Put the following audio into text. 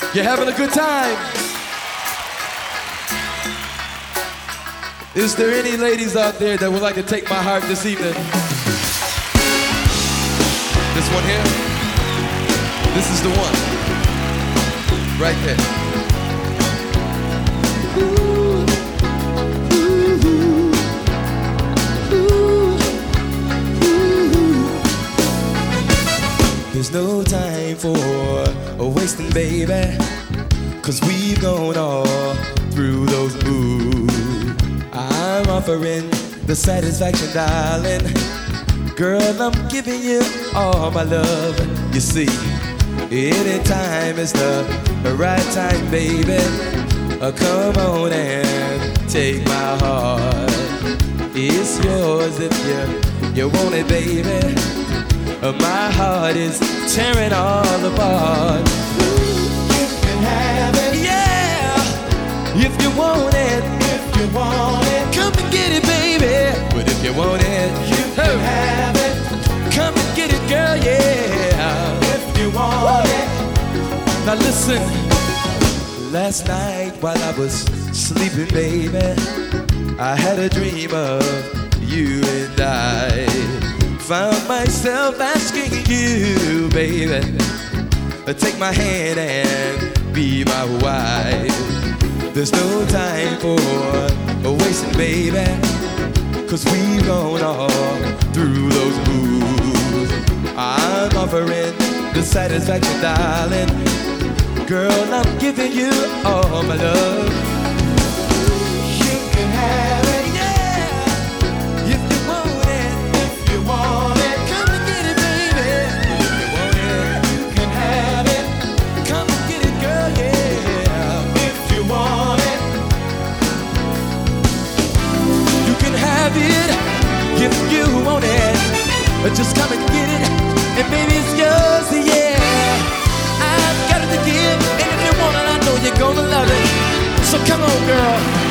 You're having a good time. Is there any ladies out there that would like to take my heart this evening? This one here? This is the one. Right there. There's no time for wasting, baby, 'cause we've gone all through those moves. I'm offering the satisfaction, darling. Girl, I'm giving you all my love. You see, anytime is the right time, baby. Come on and take my heart. It's yours if you want it, baby. My heart is tearing all apart. You can have it, yeah. If you want it, if you want it, come and get it, baby. But if you want it, you can have it, come and get it, girl, yeah. if you want it. Now listen, last night while I was sleeping, baby, I had a dream of you and I. Found myself asking you, baby, take my hand and be my wife. There's no time for wasting, baby, 'cause we've gone all through those moves. I'm offering the satisfaction, darling. Girl, I'm giving you all my love. You can have it, yeah. If you want it, if you want it, come and get it, baby. If you want it, you can have it, come and get it, girl, yeah. if you want it. You can have it if you want it. Just come and get it, and baby, it's yours, yeah. I've got it to give, and if you want it, I know you're gonna love it. So come on, girl.